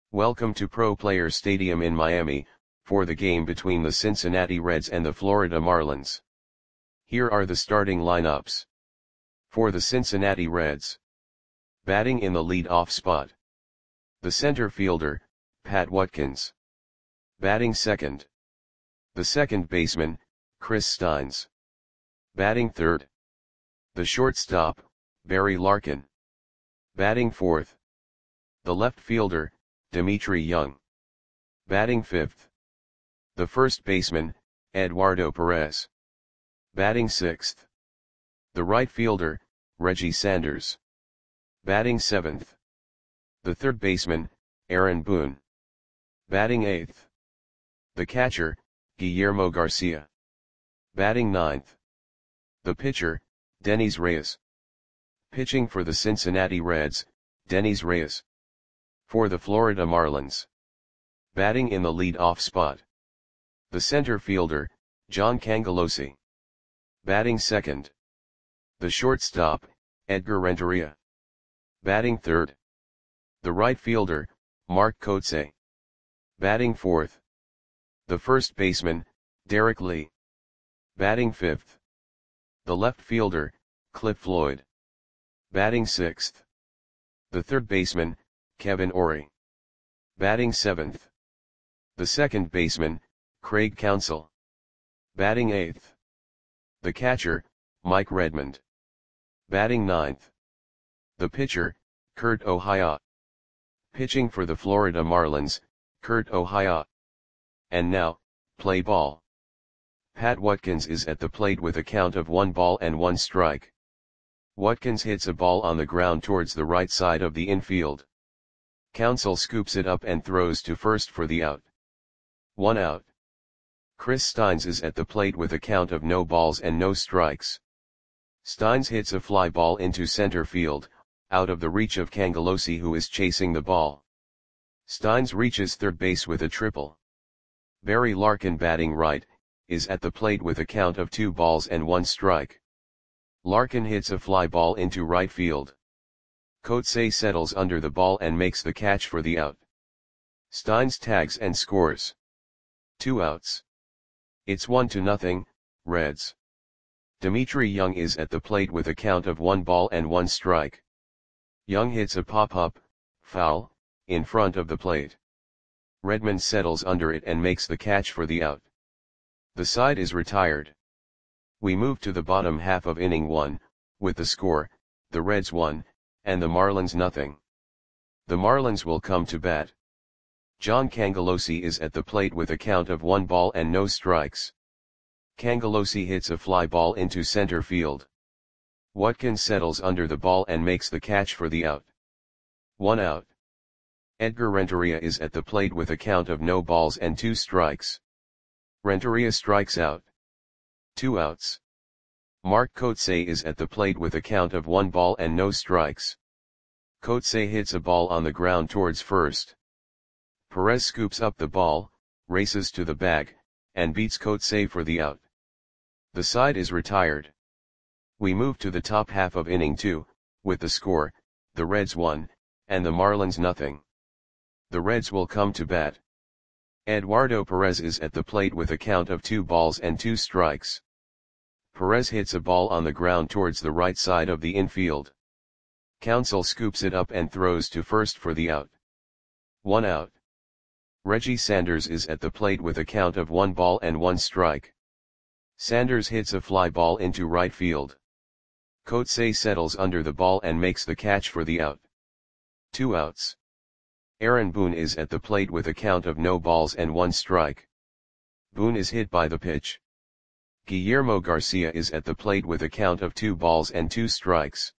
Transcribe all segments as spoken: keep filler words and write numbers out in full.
Welcome to Pro Players Stadium in Miami, for the game between the Cincinnati Reds and the Florida Marlins. Here are the starting lineups. For the Cincinnati Reds. Batting in the lead-off spot. The center fielder, Pat Watkins. Batting second. The second baseman, Chris Steins. Batting third. The shortstop, Barry Larkin. Batting fourth. The left fielder, Dmitri Young. Batting fifth. The first baseman, Eduardo Perez. Batting sixth. The right fielder, Reggie Sanders. Batting seventh. The third baseman, Aaron Boone. Batting eighth. The catcher, Guillermo Garcia. Batting ninth. The pitcher, Denis Reyes. Pitching for the Cincinnati Reds, Denis Reyes. For the Florida Marlins. Batting in the lead-off spot. The center fielder, John Cangelosi. Batting second. The shortstop, Edgar Renteria. Batting third. The right fielder, Mark Kotsay. Batting fourth. The first baseman, Derek Lee. Batting fifth. The left fielder, Cliff Floyd. Batting sixth. The third baseman, Kevin Orie. Batting seventh. The second baseman, Craig Counsell. Batting eighth. The catcher, Mike Redmond. Batting ninth. The pitcher, Kurt O'Haya. Pitching for the Florida Marlins, Kurt O'Haya. And now, play ball. Pat Watkins is at the plate with a count of one ball and one strike. Watkins hits a ball on the ground towards the right side of the infield. Counsell scoops it up and throws to first for the out. One out. Chris Steins is at the plate with a count of no balls and no strikes. Steins hits a fly ball into center field, out of the reach of Cangelosi, who is chasing the ball. Steins reaches third base with a triple. Barry Larkin, batting right, is at the plate with a count of two balls and one strike. Larkin hits a fly ball into right field. Kotsay settles under the ball and makes the catch for the out. Steins tags and scores. Two outs. It's one to nothing, Reds. Dmitri Young is at the plate with a count of one ball and one strike. Young hits a pop-up, foul, in front of the plate. Redmond settles under it and makes the catch for the out. The side is retired. We move to the bottom half of inning one, with the score, the Reds one, and the Marlins nothing. The Marlins will come to bat. John Cangelosi is at the plate with a count of one ball and no strikes. Cangelosi hits a fly ball into center field. Watkins settles under the ball and makes the catch for the out. One out. Edgar Renteria is at the plate with a count of no balls and two strikes. Renteria strikes out. Two outs. Mark Kotsay is at the plate with a count of one ball and no strikes. Kotsay hits a ball on the ground towards first. Perez scoops up the ball, races to the bag, and beats Kotsay for the out. The side is retired. We move to the top half of inning two, with the score, the Reds one, and the Marlins nothing. The Reds will come to bat. Eduardo Perez is at the plate with a count of two balls and two strikes. Perez hits a ball on the ground towards the right side of the infield. Counsell scoops it up and throws to first for the out. One out. Reggie Sanders is at the plate with a count of one ball and one strike. Sanders hits a fly ball into right field. Kotsay settles under the ball and makes the catch for the out. Two outs. Aaron Boone is at the plate with a count of no balls and one strike. Boone is hit by the pitch. Guillermo Garcia is at the plate with a count of two balls and two strikes.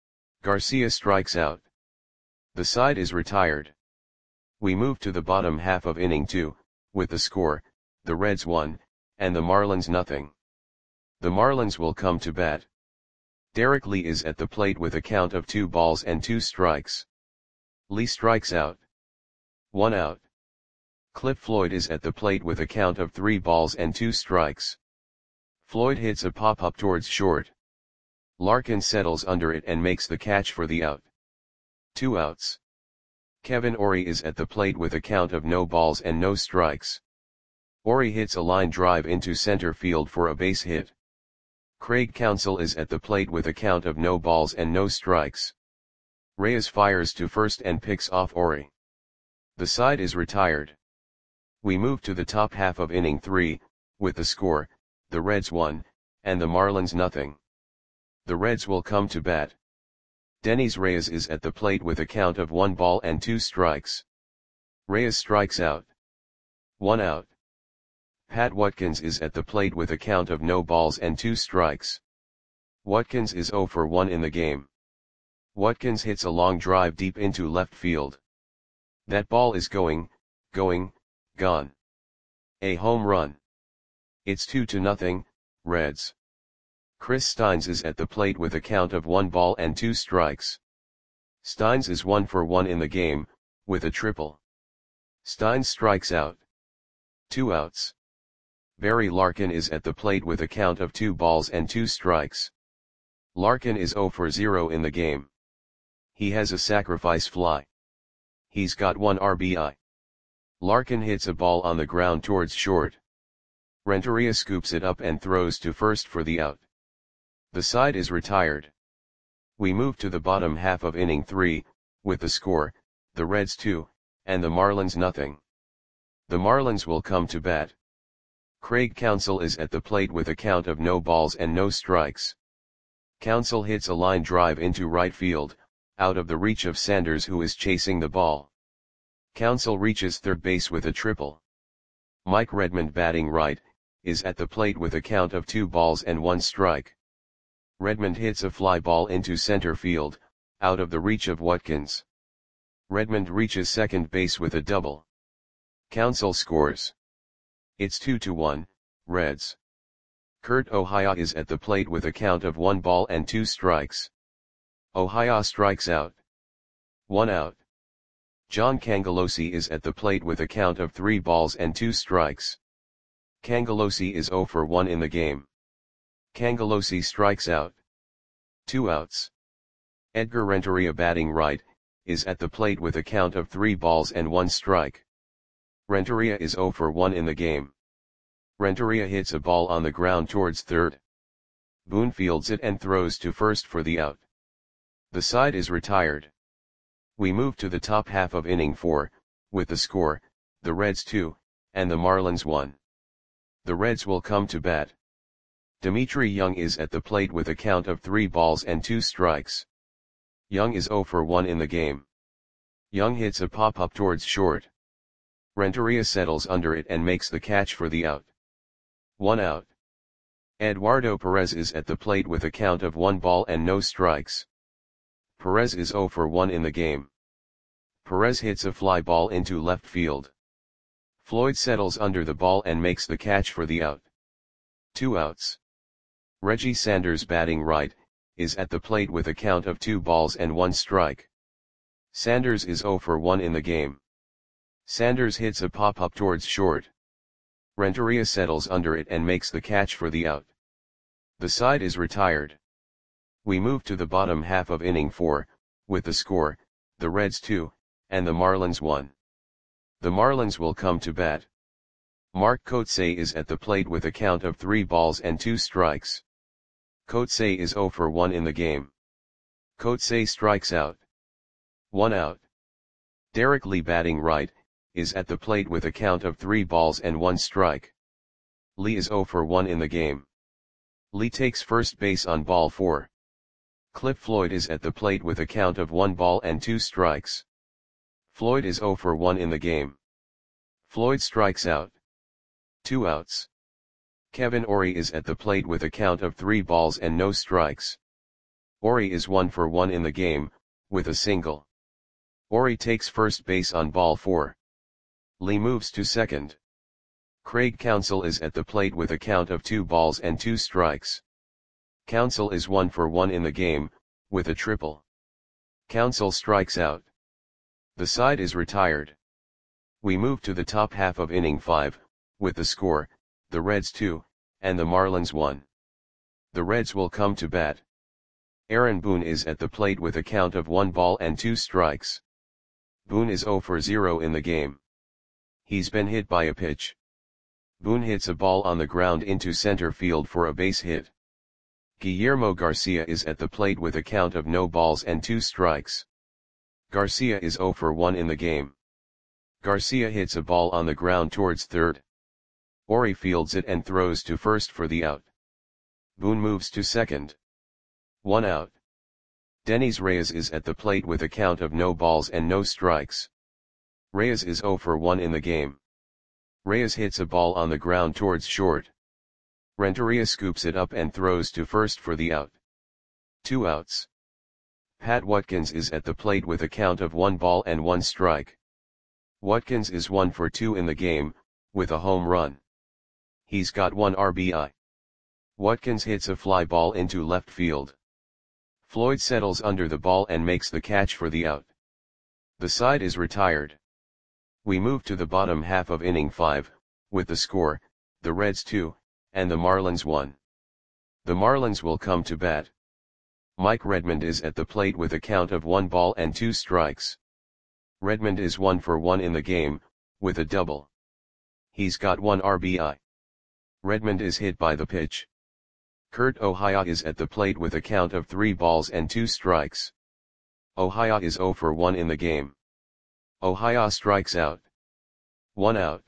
Garcia strikes out. The side is retired. We move to the bottom half of inning two, with the score, the Reds one, and the Marlins nothing. The Marlins will come to bat. Derek Lee is at the plate with a count of two balls and two strikes. Lee strikes out. One out. Cliff Floyd is at the plate with a count of three balls and two strikes. Floyd hits a pop-up towards short. Larkin settles under it and makes the catch for the out. Two outs. Kevin Orie is at the plate with a count of no balls and no strikes. Orie hits a line drive into center field for a base hit. Craig Counsell is at the plate with a count of no balls and no strikes. Reyes fires to first and picks off Orie. The side is retired. We move to the top half of inning three, with the score, the Reds one, and the Marlins nothing. The Reds will come to bat. Denys Reyes is at the plate with a count of one ball and two strikes. Reyes strikes out. One out. Pat Watkins is at the plate with a count of no balls and two strikes. Watkins is oh for one in the game. Watkins hits a long drive deep into left field. That ball is going, going, gone. A home run. It's two to nothing, Reds. Chris Steins is at the plate with a count of one ball and two strikes. Steins is one for one in the game, with a triple. Steins strikes out. Two outs. Barry Larkin is at the plate with a count of two balls and two strikes. Larkin is oh for zero in the game. He has a sacrifice fly. He's got one R B I. Larkin hits a ball on the ground towards short. Renteria scoops it up and throws to first for the out. The side is retired. We move to the bottom half of inning three, with the score, the Reds two, and the Marlins nothing. The Marlins will come to bat. Craig Counsell is at the plate with a count of no balls and no strikes. Counsell hits a line drive into right field, out of the reach of Sanders who is chasing the ball. Counsell reaches third base with a triple. Mike Redmond, batting right, is at the plate with a count of two balls and one strike. Redmond hits a fly ball into center field, out of the reach of Watkins. Redmond reaches second base with a double. Counsell scores. It's two to one, Reds. Kurt Ohio is at the plate with a count of one ball and two strikes. Ohio strikes out. One out. John Cangelosi is at the plate with a count of three balls and two strikes. Cangelosi is oh for one in the game. Cangelosi strikes out. Two outs. Edgar Renteria, batting right, is at the plate with a count of three balls and one strike. Renteria is oh for one in the game. Renteria hits a ball on the ground towards third. Boone fields it and throws to first for the out. The side is retired. We move to the top half of inning four, with the score, the Reds two, and the Marlins one. The Reds will come to bat. Dimitri Young is at the plate with a count of three balls and two strikes. Young is oh for one in the game. Young hits a pop-up towards short. Renteria settles under it and makes the catch for the out. One out. Eduardo Perez is at the plate with a count of one ball and no strikes. Perez is oh for one in the game. Perez hits a fly ball into left field. Floyd settles under the ball and makes the catch for the out. Two outs. Reggie Sanders, batting right, is at the plate with a count of two balls and one strike. Sanders is oh for one in the game. Sanders hits a pop-up towards short. Renteria settles under it and makes the catch for the out. The side is retired. We move to the bottom half of inning four, with the score, the Reds two, and the Marlins one. The Marlins will come to bat. Mark Kotsay is at the plate with a count of three balls and two strikes. Kotsay is oh for one in the game. Kotsay strikes out. One out. Derek Lee, batting right, is at the plate with a count of three balls and one strike. Lee is oh for one in the game. Lee takes first base on ball four. Cliff Floyd is at the plate with a count of one ball and two strikes. Floyd is oh for one in the game. Floyd strikes out. Two outs. Kevin Orie is at the plate with a count of three balls and no strikes. Orie is one for one in the game, with a single. Orie takes first base on ball four. Lee moves to second. Craig Counsell is at the plate with a count of two balls and two strikes. Counsell is one for one in the game, with a triple. Counsell strikes out. The side is retired. We move to the top half of inning five, with the score, the Reds two, and the Marlins one. The Reds will come to bat. Aaron Boone is at the plate with a count of one ball and two strikes. Boone is zero for zero in the game. He's been hit by a pitch. Boone hits a ball on the ground into center field for a base hit. Guillermo Garcia is at the plate with a count of no balls and two strikes. Garcia is zero for one in the game. Garcia hits a ball on the ground towards third. Ori fields it and throws to first for the out. Boone moves to second. One out. Denys Reyes is at the plate with a count of no balls and no strikes. Reyes is zero for one in the game. Reyes hits a ball on the ground towards short. Renteria scoops it up and throws to first for the out. Two outs. Pat Watkins is at the plate with a count of one ball and one strike. Watkins is one for two in the game, with a home run. He's got one R B I. Watkins hits a fly ball into left field. Floyd settles under the ball and makes the catch for the out. The side is retired. We move to the bottom half of inning five, with the score, the Reds two, and the Marlins one. The Marlins will come to bat. Mike Redmond is at the plate with a count of one ball and two strikes. Redmond is one for one in the game, with a double. He's got one R B I. Redmond is hit by the pitch. Kurt Ohia is at the plate with a count of three balls and two strikes. Ohia is zero for one in the game. Ohia strikes out. One out.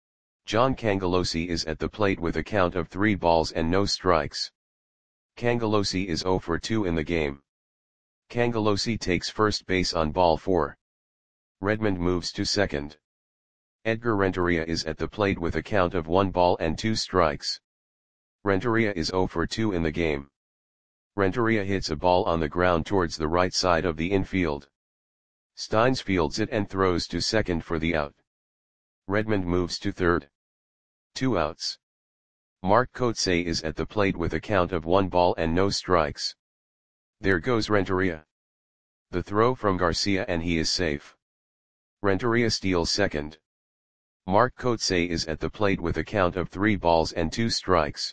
John Cangelosi is at the plate with a count of three balls and no strikes. Cangelosi is zero for two in the game. Cangelosi takes first base on ball four. Redmond moves to second. Edgar Renteria is at the plate with a count of one ball and two strikes. Renteria is zero for two in the game. Renteria hits a ball on the ground towards the right side of the infield. Steins fields it and throws to second for the out. Redmond moves to third. Two outs. Mark Kotsay is at the plate with a count of one ball and no strikes. There goes Renteria. The throw from Garcia and he is safe. Renteria steals second. Mark Kotsay is at the plate with a count of three balls and two strikes.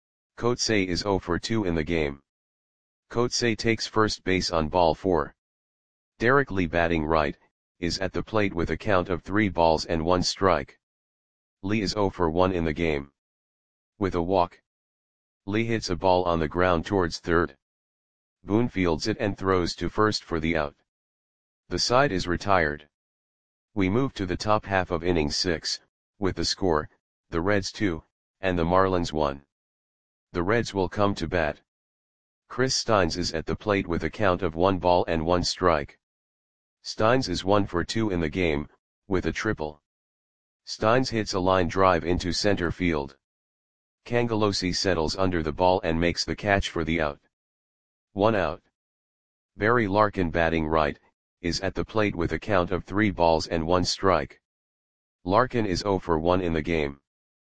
Kotsay is zero for two in the game. Kotsay takes first base on ball four. Derek Lee, batting right, is at the plate with a count of three balls and one strike. Lee is zero for one in the game. With a walk. Lee hits a ball on the ground towards third. Boone fields it and throws to first for the out. The side is retired. We move to the top half of inning six, with the score, the Reds two, and the Marlins one. The Reds will come to bat. Chris Steins is at the plate with a count of one ball and one strike. Steins is one for two in the game, with a triple. Steins hits a line drive into center field. Cangelosi settles under the ball and makes the catch for the out. One out. Barry Larkin, batting right, is at the plate with a count of three balls and one strike. Larkin is zero for one in the game.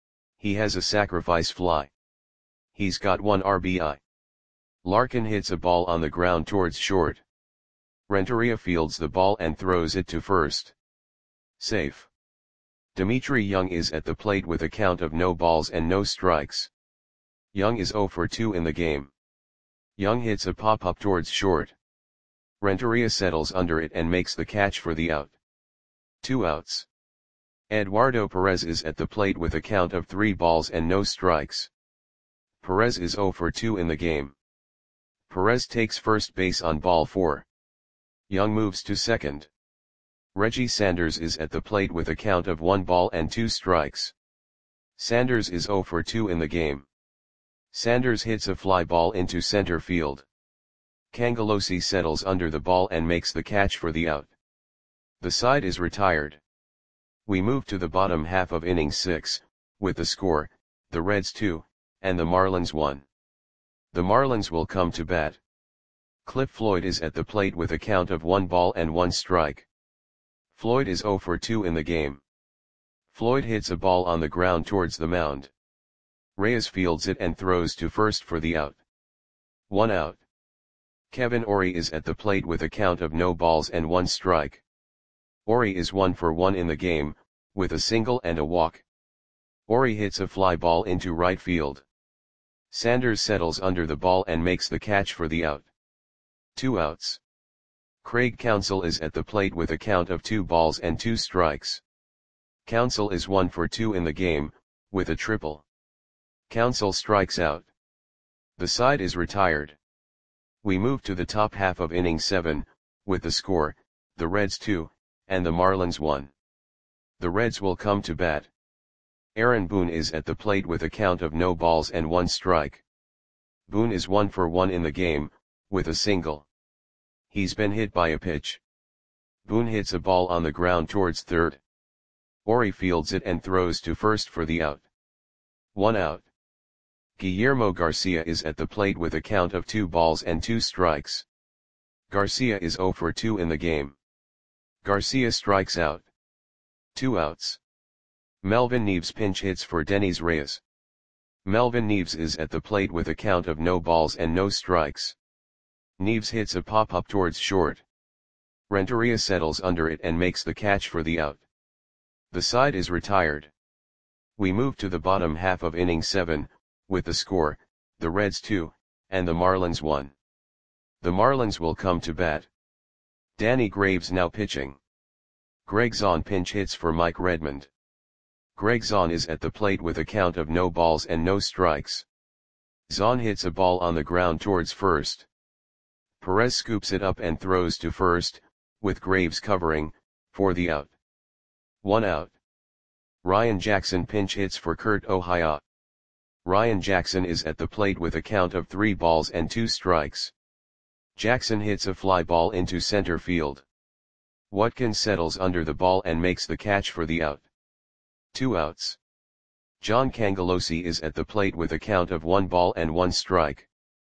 He has a sacrifice fly. He's got one R B I. Larkin hits a ball on the ground towards short. Renteria fields the ball and throws it to first. Safe. Dimitri Young is at the plate with a count of no balls and no strikes. Young is zero for two in the game. Young hits a pop-up towards short. Renteria settles under it and makes the catch for the out. Two outs. Eduardo Perez is at the plate with a count of three balls and no strikes. Perez is zero for two in the game. Perez takes first base on ball four. Young moves to second. Reggie Sanders is at the plate with a count of one ball and two strikes. Sanders is zero for two in the game. Sanders hits a fly ball into center field. Cangelosi settles under the ball and makes the catch for the out. The side is retired. We move to the bottom half of inning six, with the score, the Reds two, and the Marlins one. The Marlins will come to bat. Cliff Floyd is at the plate with a count of one ball and one strike. Floyd is zero for two in the game. Floyd hits a ball on the ground towards the mound. Reyes fields it and throws to first for the out. One out. Kevin Ori is at the plate with a count of no balls and one strike. Ori is one for one in the game, with a single and a walk. Ori hits a fly ball into right field. Sanders settles under the ball and makes the catch for the out. Two outs. Craig Counsell is at the plate with a count of two balls and two strikes. Counsell is one for two in the game, with a triple. Counsell strikes out. The side is retired. We move to the top half of inning seven, with the score, the Reds two, and the Marlins one. The Reds will come to bat. Aaron Boone is at the plate with a count of no balls and one strike. Boone is one for one in the game, with a single. He's been hit by a pitch. Boone hits a ball on the ground towards third. Ori fields it and throws to first for the out. One out. Guillermo Garcia is at the plate with a count of two balls and two strikes. Garcia is zero for two in the game. Garcia strikes out. Two outs. Melvin Neves pinch hits for Denys Reyes. Melvin Neves is at the plate with a count of no balls and no strikes. Neves hits a pop-up towards short. Renteria settles under it and makes the catch for the out. The side is retired. We move to the bottom half of inning seven, with the score, the Reds two, and the Marlins one. The Marlins will come to bat. Danny Graves now pitching. Greg Zahn pinch hits for Mike Redmond. Greg Zahn is at the plate with a count of no balls and no strikes. Zahn hits a ball on the ground towards first. Perez scoops it up and throws to first, with Graves covering, for the out. One out. Ryan Jackson pinch hits for Kurt Ohio. Ryan Jackson is at the plate with a count of three balls and two strikes. Jackson hits a fly ball into center field. Watkins settles under the ball and makes the catch for the out. Two outs. John Cangelosi is at the plate with a count of one ball and one strike.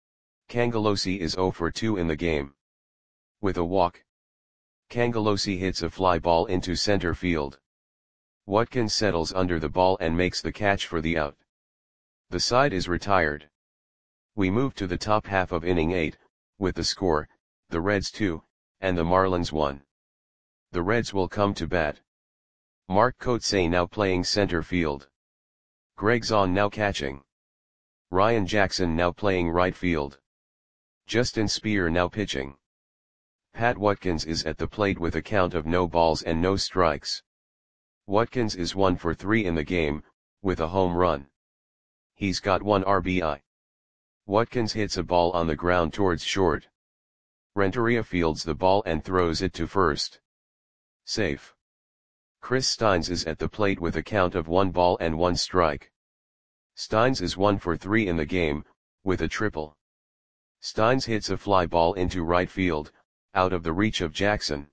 Cangelosi is zero for two in the game. With a walk. Cangelosi hits a fly ball into center field. Watkins settles under the ball and makes the catch for the out. The side is retired. We move to the top half of inning eight, with the score, the Reds two, and the Marlins one. The Reds will come to bat. Mark Kotsay now playing center field. Greg Zahn now catching. Ryan Jackson now playing right field. Justin Speer now pitching. Pat Watkins is at the plate with a count of no balls and no strikes. Watkins is one for three in the game, with a home run. He's got one R B I. Watkins hits a ball on the ground towards short. Renteria fields the ball and throws it to first. Safe. Chris Steins is at the plate with a count of one ball and one strike. Steins is one for three in the game, with a triple. Steins hits a fly ball into right field, out of the reach of Jackson.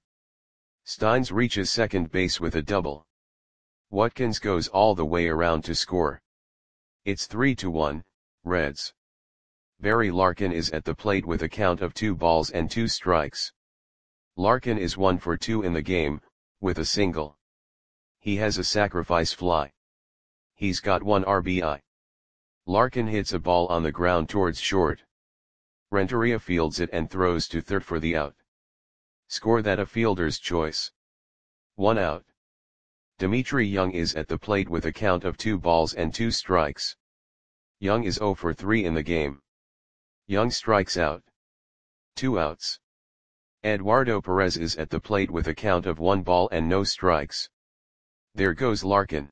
Steins reaches second base with a double. Watkins goes all the way around to score. It's three to one, Reds. Barry Larkin is at the plate with a count of two balls and two strikes. Larkin is one for two in the game, with a single. He has a sacrifice fly. He's got one R B I. Larkin hits a ball on the ground towards short. Renteria fields it and throws to third for the out. Score that a fielder's choice. One out. Dimitri Young is at the plate with a count of two balls and two strikes. Young is zero for three in the game. Young strikes out. Two outs. Eduardo Perez is at the plate with a count of one ball and no strikes. There goes Larkin.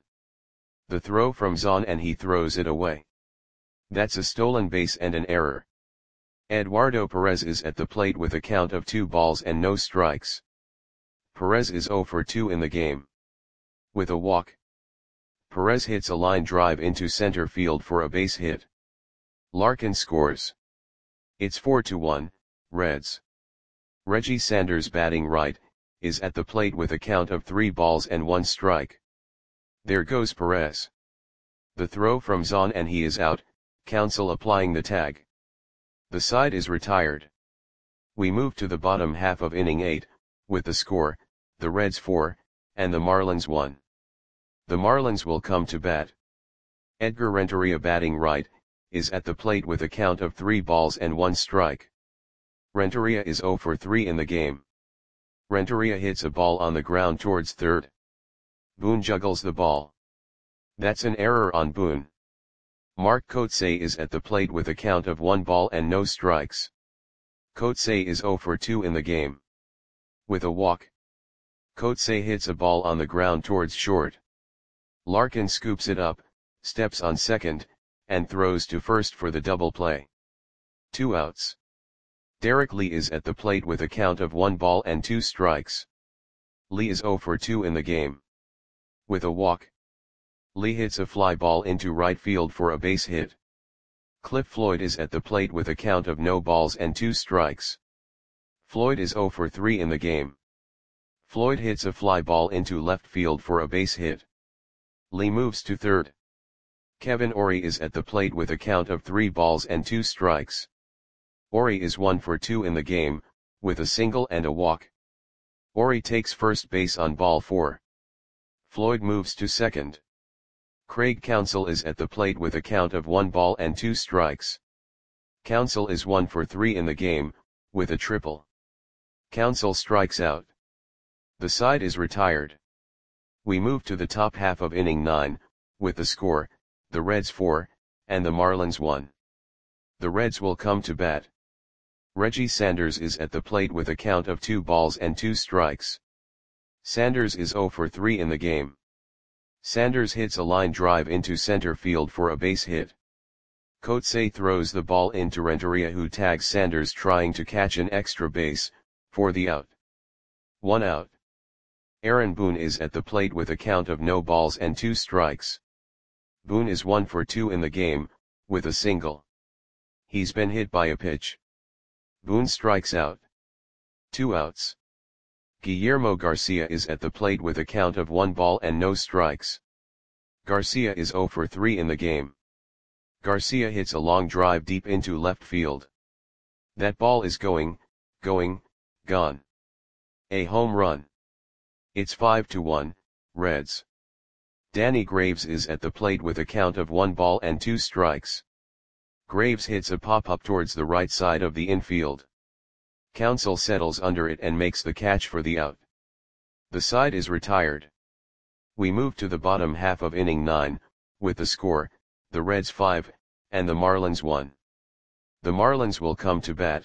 The throw from Zahn and he throws it away. That's a stolen base and an error. Eduardo Perez is at the plate with a count of two balls and no strikes. Perez is zero for two in the game. With a walk. Perez hits a line drive into center field for a base hit. Larkin scores. It's four to one, Reds. Reggie Sanders batting right, is at the plate with a count of three balls and one strike. There goes Perez. The throw from Zahn and he is out, Counsell applying the tag. The side is retired. We move to the bottom half of inning eight, with the score, the Reds four, and the Marlins one. The Marlins will come to bat. Edgar Renteria batting right, is at the plate with a count of three balls and one strike. Renteria is zero for three in the game. Renteria hits a ball on the ground towards third. Boone juggles the ball. That's an error on Boone. Mark Kotsay is at the plate with a count of one ball and no strikes. Kotsay is zero for two in the game. With a walk, Coetzee hits a ball on the ground towards short. Larkin scoops it up, steps on second, and throws to first for the double play. Two outs. Derek Lee is at the plate with a count of one ball and two strikes. Lee is zero for two in the game. With a walk, Lee hits a fly ball into right field for a base hit. Cliff Floyd is at the plate with a count of no balls and two strikes. Floyd is zero for three in the game. Floyd hits a fly ball into left field for a base hit. Lee moves to third. Kevin Orie is at the plate with a count of three balls and two strikes. Orie is one for two in the game, with a single and a walk. Orie takes first base on ball four. Floyd moves to second. Craig Counsell is at the plate with a count of one ball and two strikes. Counsell is one for three in the game, with a triple. Counsell strikes out. The side is retired. We move to the top half of inning nine, with the score, the Reds four, and the Marlins one. The Reds will come to bat. Reggie Sanders is at the plate with a count of two balls and two strikes. Sanders is zero for three in the game. Sanders hits a line drive into center field for a base hit. Coetzee throws the ball into Renteria, who tags Sanders trying to catch an extra base, for the out. One out. Aaron Boone is at the plate with a count of no balls and two strikes. Boone is one for two in the game, with a single. He's been hit by a pitch. Boone strikes out. Two outs. Guillermo Garcia is at the plate with a count of one ball and no strikes. Garcia is zero for three in the game. Garcia hits a long drive deep into left field. That ball is going, going, gone. A home run. It's five to one, Reds. Danny Graves is at the plate with a count of one ball and two strikes. Graves hits a pop-up towards the right side of the infield. Counsell settles under it and makes the catch for the out. The side is retired. We move to the bottom half of inning nine, with the score, the Reds five, and the Marlins one. The Marlins will come to bat.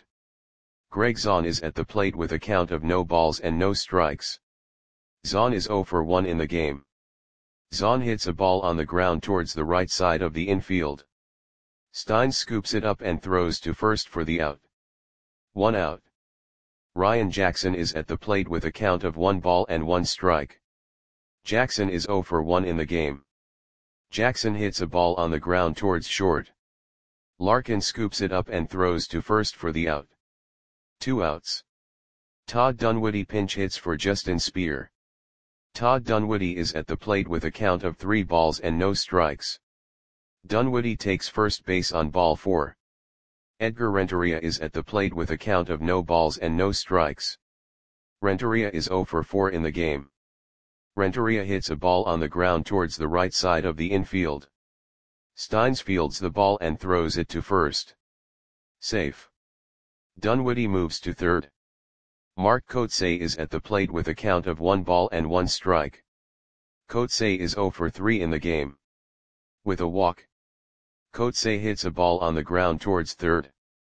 Greg Zahn is at the plate with a count of no balls and no strikes. Zahn is zero for one in the game. Zahn hits a ball on the ground towards the right side of the infield. Stein scoops it up and throws to first for the out. One out. Ryan Jackson is at the plate with a count of one ball and one strike. Jackson is zero for one in the game. Jackson hits a ball on the ground towards short. Larkin scoops it up and throws to first for the out. Two outs. Todd Dunwoody pinch hits for Justin Speer. Todd Dunwoody is at the plate with a count of three balls and no strikes. Dunwoody takes first base on ball four. Edgar Renteria is at the plate with a count of no balls and no strikes. Renteria is zero for four in the game. Renteria hits a ball on the ground towards the right side of the infield. Steins fields the ball and throws it to first. Safe. Dunwoody moves to third. Mark Coetzee is at the plate with a count of one ball and one strike. Coetzee is zero for three in the game. With a walk, Coetzee hits a ball on the ground towards third.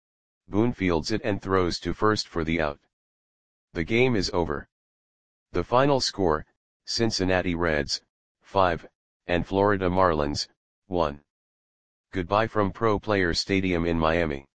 Boone fields it and throws to first for the out. The game is over. The final score, Cincinnati Reds, five, and Florida Marlins, one. Goodbye from Pro Player Stadium in Miami.